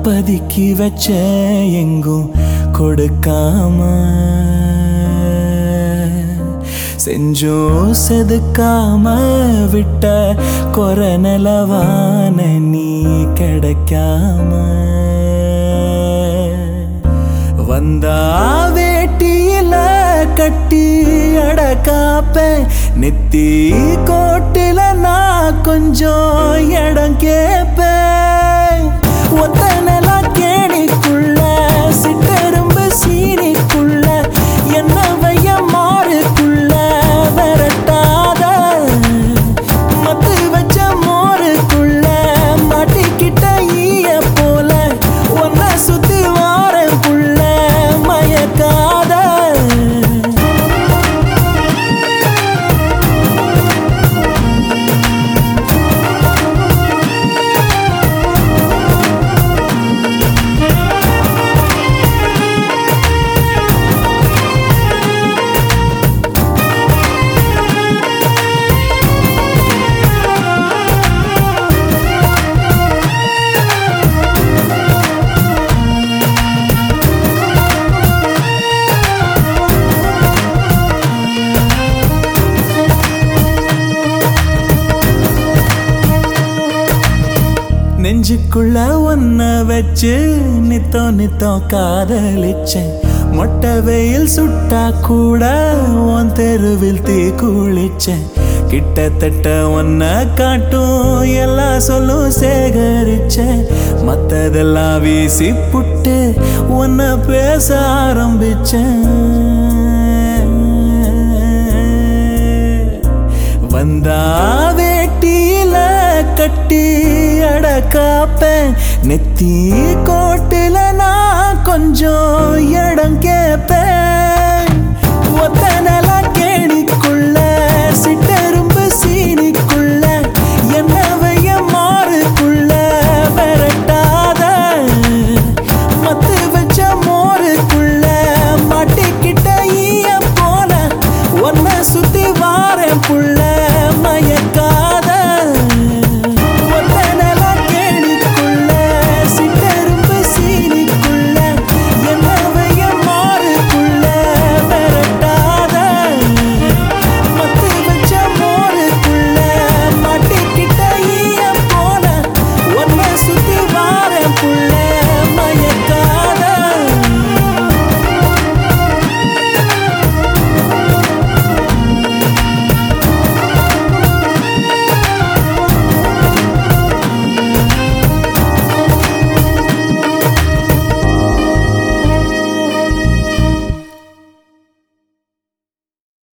பதுக்கி வச்ச எங்கும் கொடுக்காம செஞ்சோம் செதுக்காம விட்ட கொர நிலவான நீ கிடைக்காம வந்தா வேட்டியில கட்டி அடக்காப்ப நெத்தி கோட்டில நான் கொஞ்சம் இடம் கேப்பேன் ஒத்த நில கேணிக்குள்ள சிட்டெரும்பு சீனிக்குள்ள என்ன வைய மாறுக்குள்ள விரட்டாத மத்து வச்ச மோருக்குள்ள மாட்டிக்கிட்ட ஈய போல ஒன்ன சுத்தி வாரம் புள்ள மயக்காத நெஞ்சுக்குள்ள ஒன்ன வச்சு நித்தம் நித்தம் காதலிச்சேன் மொட்டை வெயில் சுட்டா கூட உன் தெருவில் தீ குளிச்சேன் கிட்டத்தட்ட ஒன்ன காட்டும் எல்லா சொல்லும் சேகரிச்சேன் மத்ததெல்லாம் வீசி புட்டு ஒன்ன பேச ஆரம்பிச்சேன் வந்தா வேட்டியில கட்டி அடக்காப்பேன் நெத்தி கோட்டில நான் கொஞ்சம் இடம் கேப்பேன் ஒத்த